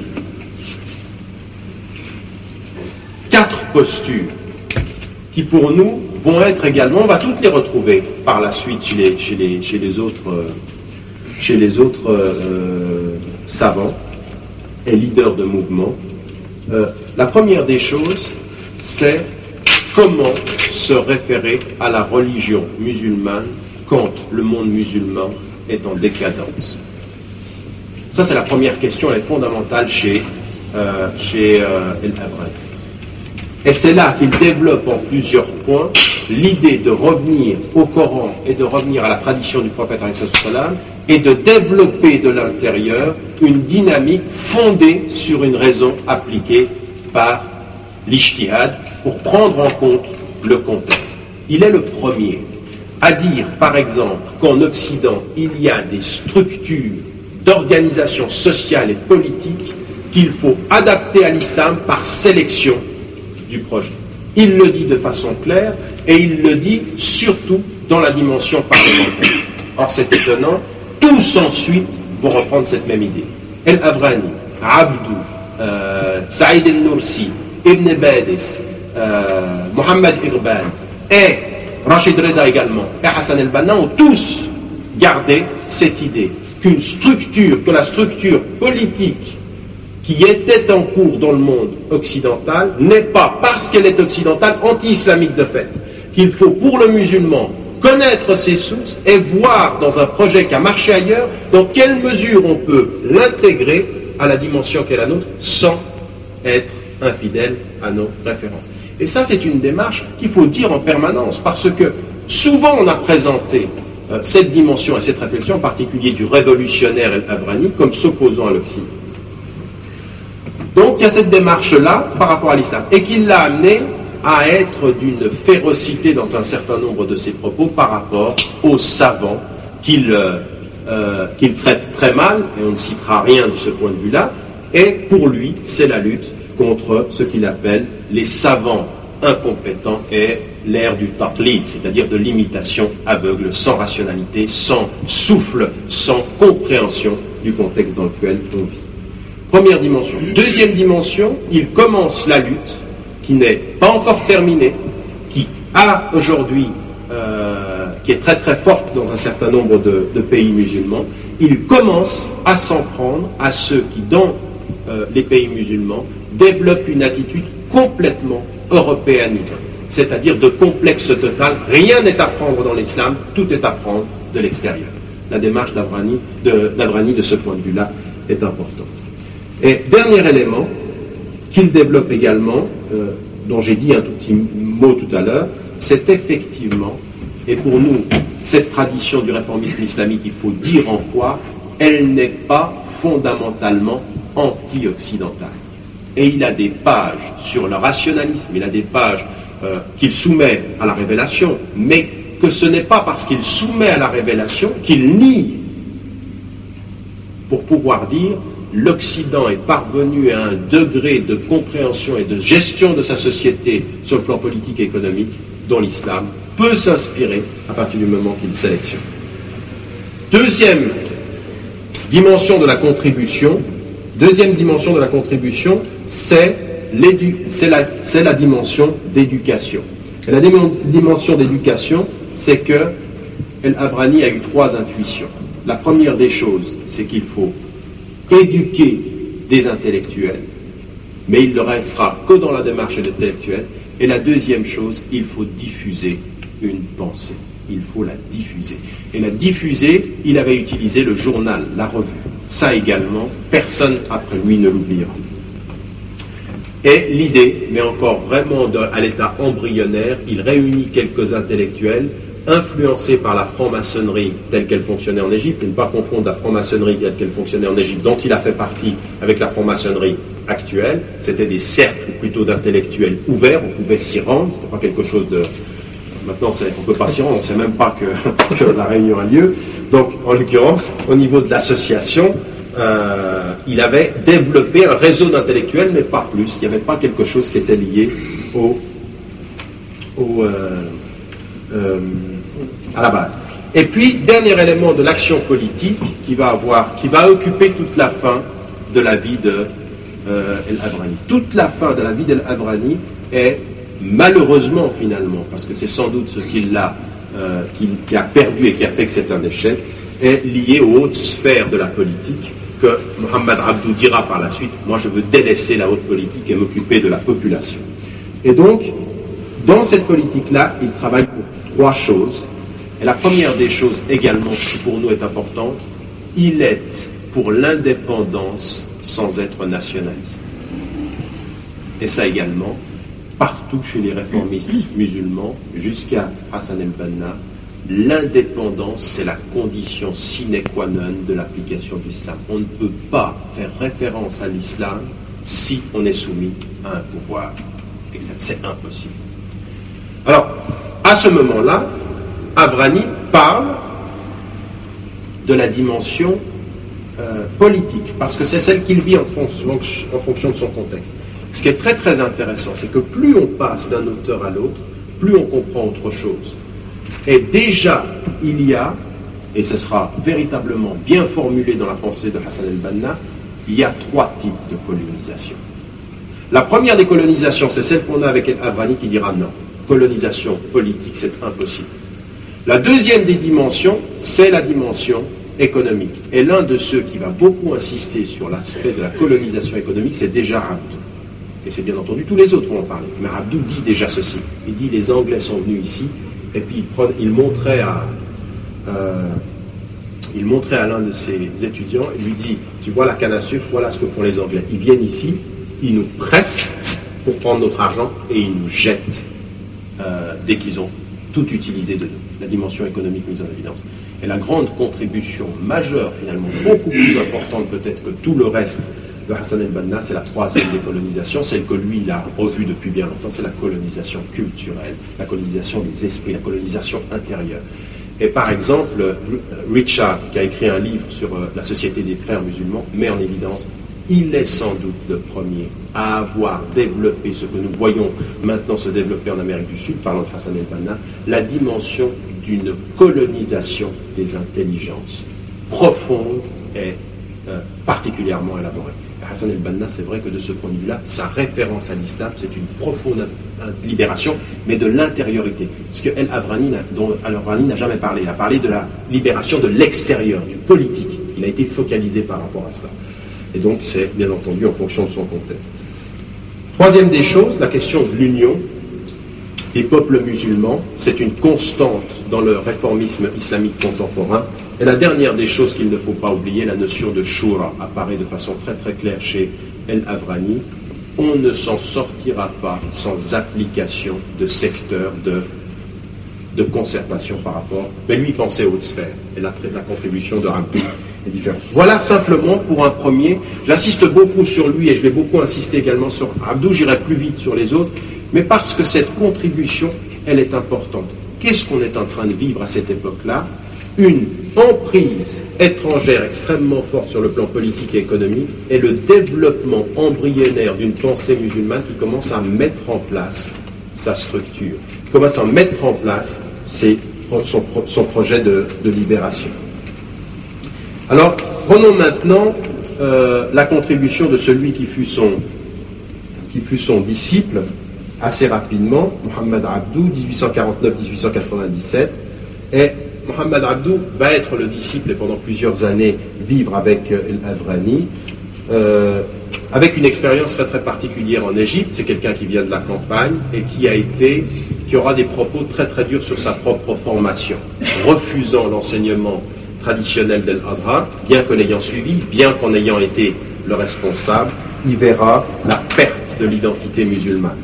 quatre postures qui pour nous vont être également, on va toutes les retrouver par la suite chez les, chez les, chez les autres, euh, chez les autres euh, savants et leaders de mouvement. Euh, la première des choses, c'est comment se référer à la religion musulmane quand le monde musulman est en décadence. Ça, c'est la première question, elle est fondamentale chez, euh, chez euh, El-Havrani. Et c'est là qu'il développe en plusieurs points l'idée de revenir au Coran et de revenir à la tradition du prophète et de développer de l'intérieur une dynamique fondée sur une raison appliquée par l'ijtihad pour prendre en compte le contexte. Il est le premier à dire, par exemple, qu'en Occident, il y a des structures d'organisation sociale et politique qu'il faut adapter à l'islam par sélection du projet. Il le dit de façon claire et il le dit surtout dans la dimension parlementaire. Or, c'est étonnant, tous ensuite vont reprendre cette même idée. El-Havrani, Abdou, euh, Saïd el-Nursi, Ibn Badis, euh, Mohamed Iqbal et Rachid Reda également, et Hassan el-Banna ont tous gardé cette idée qu'une structure, que la structure politique qui était en cours dans le monde occidental n'est pas, parce qu'elle est occidentale, anti-islamique de fait. Qu'il faut pour le musulman connaître ses sources et voir dans un projet qui a marché ailleurs, dans quelle mesure on peut l'intégrer à la dimension qu'est la nôtre sans être infidèle à nos références. Et ça, c'est une démarche qu'il faut dire en permanence, parce que souvent on a présenté euh, cette dimension et cette réflexion, en particulier du révolutionnaire El-Havrani, comme s'opposant à l'Occident. Donc il y a cette démarche-là par rapport à l'islam, et qui l'a amené à être d'une férocité dans un certain nombre de ses propos par rapport aux savants qu'il euh, euh, qu'il traite très mal, et on ne citera rien de ce point de vue-là, et pour lui, c'est la lutte contre ce qu'il appelle les savants incompétents et l'ère du taqlid, c'est-à-dire de l'imitation aveugle, sans rationalité, sans souffle, sans compréhension du contexte dans lequel on vit. Première dimension. Deuxième dimension, il commence la lutte qui n'est pas encore terminée, qui a aujourd'hui, euh, qui est très très forte dans un certain nombre de, de pays musulmans. Il commence à s'en prendre à ceux qui, dans euh, les pays musulmans, développent une attitude complètement européanisante, c'est-à-dire de complexe total. Rien n'est à prendre dans l'islam, tout est à prendre de l'extérieur. La démarche d'Havrani de, d'Havrani de ce point de vue-là est importante. Et dernier élément qu'il développe également, euh, dont j'ai dit un tout petit mot tout à l'heure, c'est effectivement, et pour nous, cette tradition du réformisme islamique, il faut dire en quoi elle n'est pas fondamentalement anti-occidentale. Et il a des pages sur le rationalisme, il a des pages euh, qu'il soumet à la révélation, mais que ce n'est pas parce qu'il soumet à la révélation qu'il nie, pour pouvoir dire l'Occident est parvenu à un degré de compréhension et de gestion de sa société sur le plan politique et économique dont l'islam peut s'inspirer à partir du moment qu'il sélectionne. Deuxième dimension de la contribution, deuxième dimension de la contribution, c'est, c'est, la, c'est la dimension d'éducation. Et la dimension d'éducation, c'est que El-Havrani a eu trois intuitions. La première des choses, c'est qu'il faut éduquer des intellectuels, mais il ne restera que dans la démarche intellectuelle. Et la deuxième chose, il faut diffuser une pensée. Il faut la diffuser. Et la diffuser, il avait utilisé le journal, la revue. Ça également, personne après lui ne l'oubliera. Et l'idée, mais encore vraiment de, à l'état embryonnaire, il réunit quelques intellectuels influencés par la franc-maçonnerie telle qu'elle fonctionnait en Égypte, et ne pas confondre la franc-maçonnerie telle qu'elle fonctionnait en Égypte, dont il a fait partie, avec la franc-maçonnerie actuelle. C'était des cercles plutôt d'intellectuels ouverts, on pouvait s'y rendre, c'était pas quelque chose de... Maintenant, on ne peut pas s'y rendre, on ne sait même pas que, que la réunion a lieu. Donc, en l'occurrence, au niveau de l'association, euh, il avait développé un réseau d'intellectuels, mais pas plus. Il n'y avait pas quelque chose qui était lié au, au, euh, euh, à la base. Et puis, dernier élément de l'action politique qui va avoir, qui va occuper toute la fin de la vie de euh, El-Havrani. Toute la fin de la vie d'El-Havrani est malheureusement finalement, parce que c'est sans doute ce qui l'a, euh, qui, qui a perdu et qui a fait que c'est un échec, est lié aux hautes sphères de la politique, que Mohamed Abdou dira par la suite, moi je veux délaisser la haute politique et m'occuper de la population. Et donc, dans cette politique-là, il travaille pour trois choses. Et la première des choses également, qui pour nous est importante, il est pour l'indépendance sans être nationaliste. Et ça également, partout chez les réformistes musulmans, jusqu'à Hassan el-Banna, l'indépendance, c'est la condition sine qua non de l'application de l'islam. On ne peut pas faire référence à l'islam si on est soumis à un pouvoir. C'est impossible. Alors, à ce moment-là, Havrani parle de la dimension euh, politique, parce que c'est celle qu'il vit en fonction, en fonction de son contexte. Ce qui est très très intéressant, c'est que plus on passe d'un auteur à l'autre, plus on comprend autre chose. Et déjà, il y a, et ce sera véritablement bien formulé dans la pensée de Hassan el-Banna, il y a trois types de colonisation. La première des colonisations, c'est celle qu'on a avec El-Havrani qui dira non. Colonisation politique, c'est impossible. La deuxième des dimensions, c'est la dimension économique. Et l'un de ceux qui va beaucoup insister sur l'aspect de la colonisation économique, c'est déjà Abdou. Et c'est bien entendu, tous les autres vont en parler. Mais Abdou dit déjà ceci. Il dit, les Anglais sont venus ici, et puis il, prenait, il montrait à, euh, il montrait à l'un de ses étudiants, il lui dit, tu vois la canne à sucre, voilà ce que font les Anglais. Ils viennent ici, ils nous pressent pour prendre notre argent, et ils nous jettent euh, dès qu'ils ont tout utilisé de nous. La dimension économique mise en évidence. Et la grande contribution majeure, finalement, beaucoup plus importante peut-être que tout le reste de Hassan el-Banna, c'est la troisième décolonisation, celle que lui, il a revue depuis bien longtemps, c'est la colonisation culturelle, la colonisation des esprits, la colonisation intérieure. Et par exemple, Richard, qui a écrit un livre sur la société des frères musulmans, met en évidence, il est sans doute le premier à avoir développé ce que nous voyons maintenant se développer en Amérique du Sud, parlant de Hassan el-Banna, la dimension d'une colonisation des intelligences profonde et euh, particulièrement élaborée. Hassan el-Banna, c'est vrai que de ce point de vue-là, sa référence à l'islam, c'est une profonde libération, mais de l'intériorité. Ce que El-Havrani, dont El-Havrani n'a jamais parlé, il a parlé de la libération de l'extérieur, du politique. Il a été focalisé par rapport à cela. Et donc, c'est bien entendu en fonction de son contexte. Troisième des choses, la question de l'union des peuples musulmans, c'est une constante dans le réformisme islamique contemporain. Et la dernière des choses qu'il ne faut pas oublier, la notion de shura apparaît de façon très très claire chez El-Havrani. On ne s'en sortira pas sans application de secteurs de, de concertation par rapport. Mais lui pensait aux hautes sphères. Et la, la contribution de Abdou est différente. Voilà simplement pour un premier. J'insiste beaucoup sur lui et je vais beaucoup insister également sur Abdou. J'irai plus vite sur les autres. Mais parce que cette contribution, elle est importante. Qu'est-ce qu'on est en train de vivre à cette époque-là? une emprise étrangère extrêmement forte sur le plan politique et économique et le développement embryonnaire d'une pensée musulmane qui commence à mettre en place sa structure, qui commence à mettre en place ses, son, son projet de, de libération. Alors, prenons maintenant euh, la contribution de celui qui fut son, qui fut son disciple assez rapidement, Mohammed Abdou, dix-huit cent quarante-neuf à dix-huit cent quatre-vingt-dix-sept, et Mohammed Abdou va être le disciple et pendant plusieurs années vivre avec euh, El-Havrani, euh, avec une expérience très très particulière en Égypte. C'est quelqu'un qui vient de la campagne et qui a été, qui aura des propos très très durs sur sa propre formation, refusant l'enseignement traditionnel d'El-Azhar, bien que l'ayant suivi, bien qu'en ayant été le responsable, il verra la perte de l'identité musulmane.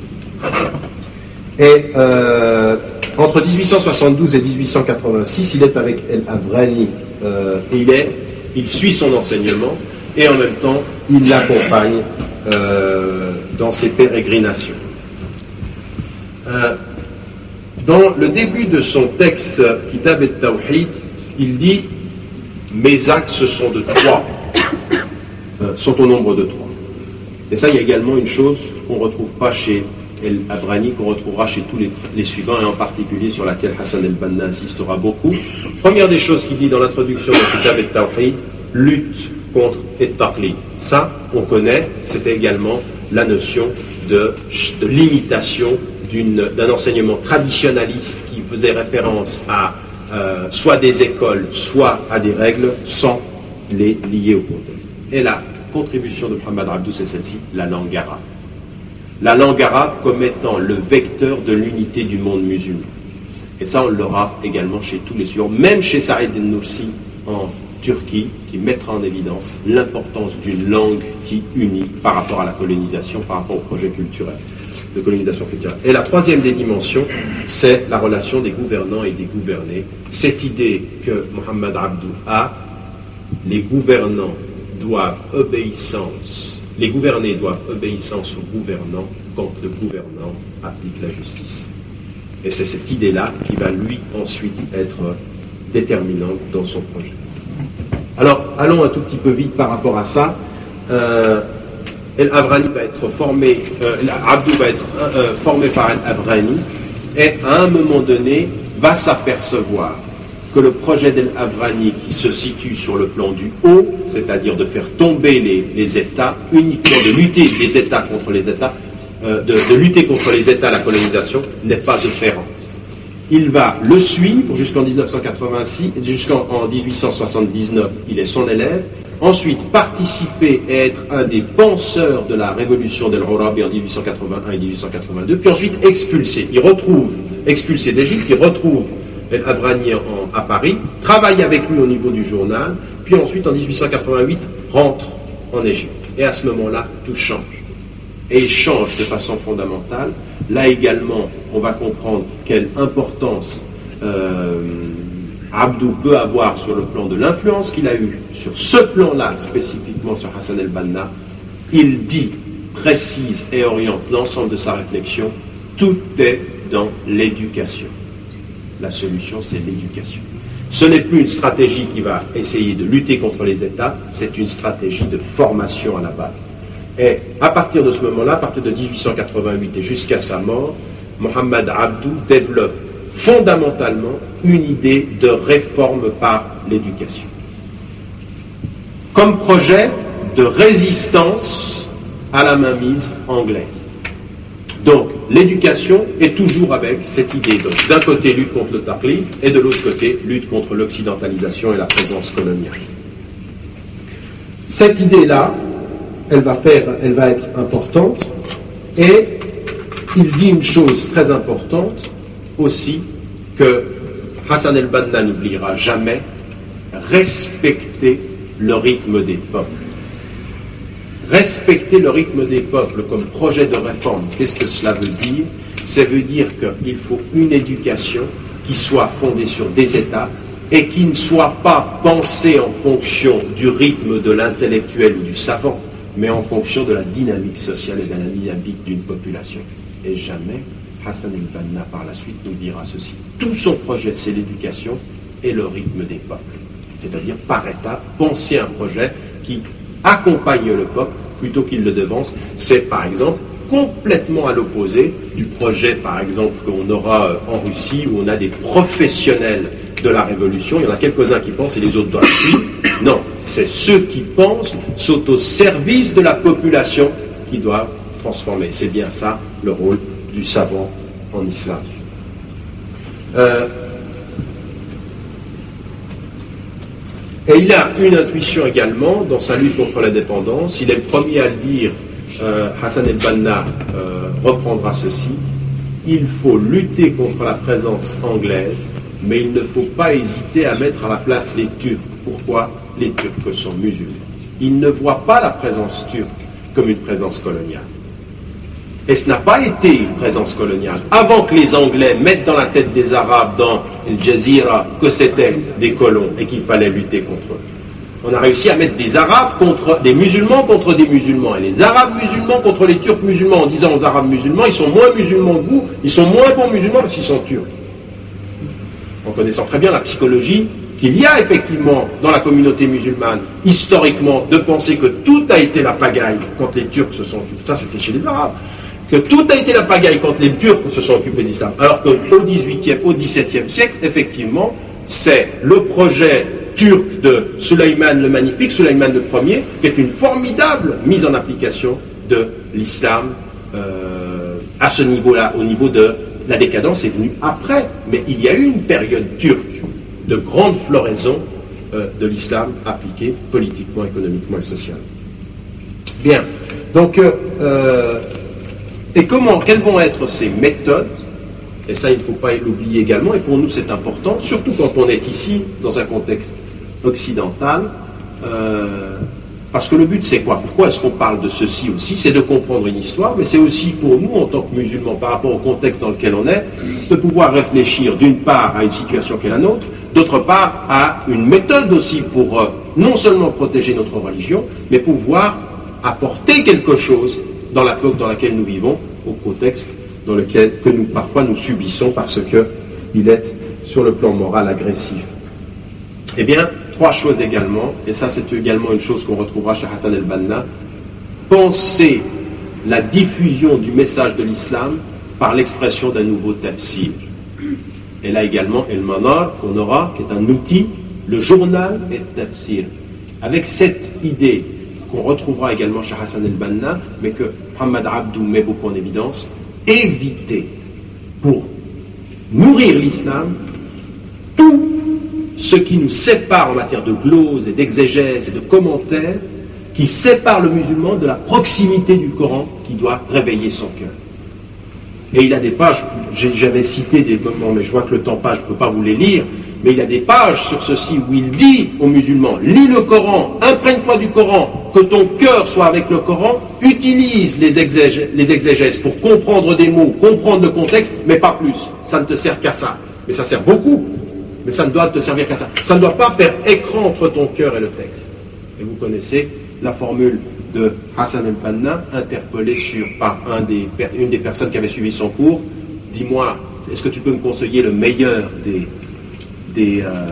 Et euh, entre dix-huit cent soixante-douze et dix-huit cent quatre-vingt-six, il est avec El-Havrani euh, et il, est, il suit son enseignement et en même temps, il l'accompagne euh, dans ses pérégrinations. Euh, dans le début de son texte, Kitab et-Tawhid, il dit « Mes axes sont de trois, euh, sont au nombre de trois. » Et ça, il y a également une chose qu'on ne retrouve pas chez El-Havrani, qu'on retrouvera chez tous les, les suivants, et en particulier sur laquelle Hassan el-Banna insistera beaucoup. Première des choses qu'il dit dans l'introduction de Kitab et-Tawhid, lutte contre et-Taqlid. Ça, on connaît, c'était également la notion de, de limitation d'un enseignement traditionnaliste qui faisait référence à euh, soit des écoles, soit à des règles, sans les lier au contexte. Et la contribution de Mohammed Abdou, c'est celle-ci, la langue arabe. La langue arabe comme étant le vecteur de l'unité du monde musulman. Et ça, on l'aura également chez tous les suivants, même chez Saïd el-Nursi en Turquie, qui mettra en évidence l'importance d'une langue qui unit par rapport à la colonisation, par rapport au projet culturel, de colonisation culturelle. Et la troisième des dimensions, c'est la relation des gouvernants et des gouvernés. Cette idée que Mohammed Abdou a, les gouvernants doivent obéissance, les gouvernés doivent obéissance aux gouvernants quand le gouvernant applique la justice. Et c'est cette idée-là qui va lui ensuite être déterminante dans son projet. Alors, allons un tout petit peu vite par rapport à ça. Euh, El-Havrani va être formé, euh, Abdou va être euh, formé par El-Havrani et à un moment donné va s'apercevoir que le projet d'El-Havrani qui se situe sur le plan du haut, c'est-à-dire de faire tomber les, les États, uniquement de lutter les États contre les États, euh, de, de lutter contre les États, la colonisation, n'est pas opérante. Il va le suivre jusqu'en mille neuf cent quatre-vingt-six, jusqu'en mille huit cent soixante-dix-neuf, il est son élève. Ensuite, participer et être un des penseurs de la révolution d'El-Rorabi en mille huit cent quatre-vingt-un et mille huit cent quatre-vingt-deux, puis ensuite expulsé. Il retrouve, expulsé d'Égypte, il retrouve El-Havrani à Paris, travaille avec lui au niveau du journal, puis ensuite en mille huit cent quatre-vingt-huit rentre en Égypte. Et à ce moment-là, tout change. Et il change de façon fondamentale. Là également, on va comprendre quelle importance euh, Abdou peut avoir sur le plan de l'influence qu'il a eue sur ce plan-là, spécifiquement sur Hassan el-Banna. Il dit, précise et oriente l'ensemble de sa réflexion, tout est dans l'éducation. La solution, c'est l'éducation. Ce n'est plus une stratégie qui va essayer de lutter contre les États, c'est une stratégie de formation à la base. Et à partir de ce moment-là, à partir de mille huit cent quatre-vingt-huit et jusqu'à sa mort, Mohammed Abdou développe fondamentalement une idée de réforme par l'éducation. Comme projet de résistance à la mainmise anglaise. Donc, l'éducation est toujours avec cette idée. Donc, d'un côté, lutte contre le taqlid, et de l'autre côté, lutte contre l'occidentalisation et la présence coloniale. Cette idée-là, elle va faire, elle va être importante, et il dit une chose très importante aussi, que Hassan el-Banna n'oubliera jamais, respecter le rythme des peuples. Respecter le rythme des peuples comme projet de réforme, qu'est-ce que cela veut dire? Ça veut dire qu'il faut une éducation qui soit fondée sur des étapes et qui ne soit pas pensée en fonction du rythme de l'intellectuel ou du savant, mais en fonction de la dynamique sociale et de la dynamique d'une population. Et jamais Hassan el-Banna par la suite nous dira ceci. Tout son projet, c'est l'éducation, et le rythme des peuples. C'est-à-dire, par étapes, penser un projet qui accompagne le peuple plutôt qu'il le devance. C'est, par exemple, complètement à l'opposé du projet, par exemple, qu'on aura en Russie, où on a des professionnels de la révolution. Il y en a quelques-uns qui pensent et les autres doivent suivre. Non, c'est ceux qui pensent sont au service de la population qui doivent transformer. C'est bien ça le rôle du savant en islam. Euh, et il a une intuition également dans sa lutte contre la dépendance. Il est le premier à le dire. Euh, Hassan el-Banna euh, reprendra ceci. Il faut lutter contre la présence anglaise, mais il ne faut pas hésiter à mettre à la place les Turcs. Pourquoi? Les Turcs sont musulmans. Ils ne voient pas la présence turque comme une présence coloniale. Et ce n'a pas été une présence coloniale. Avant que les Anglais mettent dans la tête des Arabes dans El Jazira que c'était des colons et qu'il fallait lutter contre eux. On a réussi à mettre des Arabes contre des musulmans contre des musulmans et les Arabes musulmans contre les Turcs musulmans en disant aux Arabes musulmans ils sont moins musulmans que vous, ils sont moins bons musulmans parce qu'ils sont turcs. En connaissant très bien la psychologie qu'il y a effectivement dans la communauté musulmane, historiquement, de penser que tout a été la pagaille quand les Turcs se sont occupés. Ça, c'était chez les Arabes. Que tout a été la pagaille quand les Turcs se sont occupés d'islam. Alors qu'au dix-huitième, au dix-septième siècle, effectivement, c'est le projet turc de Sulayman le Magnifique, Sulayman le Premier, qui est une formidable mise en application de l'islam euh, à ce niveau-là, au niveau de la décadence est venue après. Mais il y a eu une période turque de grande floraison euh, de l'islam appliqué politiquement, économiquement et socialement. Bien. Donc, euh, euh, et comment, quelles vont être ces méthodes? Et ça, il ne faut pas l'oublier également, et pour nous c'est important, surtout quand on est ici, dans un contexte occidental, euh, parce que le but c'est quoi? Pourquoi est-ce qu'on parle de ceci aussi? C'est de comprendre une histoire, mais c'est aussi pour nous, en tant que musulmans, par rapport au contexte dans lequel on est, de pouvoir réfléchir d'une part à une situation qui est la nôtre, d'autre part à une méthode aussi pour euh, non seulement protéger notre religion, mais pouvoir apporter quelque chose dans l'époque dans laquelle nous vivons, au contexte dans lequel que nous parfois nous subissons parce qu'il est sur le plan moral agressif. Eh bien, trois choses également, et ça c'est également une chose qu'on retrouvera chez Hassan el-Banna, penser la diffusion du message de l'islam par l'expression d'un nouveau tafsir. Et là également, El-Manar, qu'on aura, qui est un outil, le journal et le tafsir. Avec cette idée qu'on retrouvera également chez Hassan el-Banna, mais que Mohamed Abdou met beaucoup en évidence, éviter, pour nourrir l'islam, tout ce qui nous sépare en matière de glose et d'exégèse et de commentaires, qui sépare le musulman de la proximité du Coran qui doit réveiller son cœur. Et il a des pages, j'avais cité des moments, mais je vois que le temps passe, je ne peux pas vous les lire, mais il a des pages sur ceci où il dit aux musulmans, lis le Coran, imprègne-toi du Coran, que ton cœur soit avec le Coran, utilise les exégèses, les exégèses pour comprendre des mots, comprendre le contexte, mais pas plus. Ça ne te sert qu'à ça. Mais ça sert beaucoup, mais ça ne doit te servir qu'à ça. Ça ne doit pas faire écran entre ton cœur et le texte. Et vous connaissez la formule de Hassan el-Banna, interpellé sur, par un des, une des personnes qui avait suivi son cours. Dis-moi, est-ce que tu peux me conseiller le meilleur des, des, euh,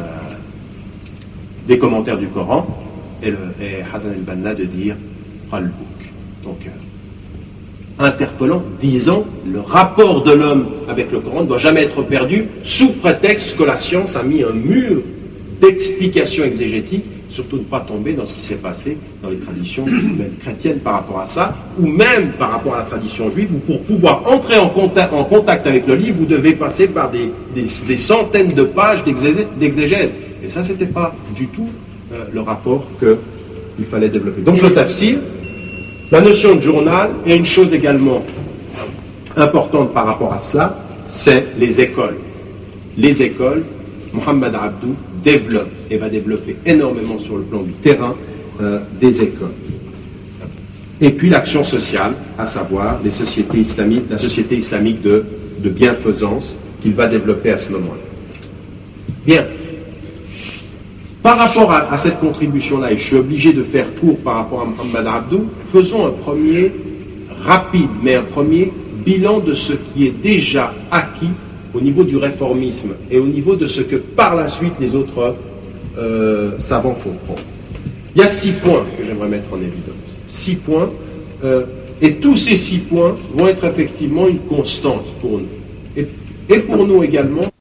des commentaires du Coran? Et, le, et Hassan el-Banna de dire Qalbuk, ton cœur. Interpellant, disant le rapport de l'homme avec le Coran ne doit jamais être perdu sous prétexte que la science a mis un mur d'explications exégétiques, surtout ne pas tomber dans ce qui s'est passé dans les traditions même chrétiennes par rapport à ça, ou même par rapport à la tradition juive, où pour pouvoir entrer en contact, en contact avec le livre, vous devez passer par des, des, des centaines de pages d'exégèse. Et ça, c'était pas du tout euh, le rapport qu'il fallait développer. Donc le tafsir, la notion de journal, et une chose également importante par rapport à cela, c'est les écoles. Les écoles, Mohamed Abdou développe et va développer énormément sur le plan du terrain euh, des écoles. Et puis l'action sociale, à savoir les sociétés islamiques, la société islamique de, de bienfaisance qu'il va développer à ce moment-là. Bien. Par rapport à, à cette contribution-là, et je suis obligé de faire court par rapport à Mohamed Abdou, faisons un premier, rapide, mais un premier bilan de ce qui est déjà acquis au au niveau du réformisme et au niveau de ce que par la suite les autres euh, savants font prendre. Il y a six points que j'aimerais mettre en évidence. Six points, euh, et tous ces six points vont être effectivement une constante pour nous. Et, et pour nous également.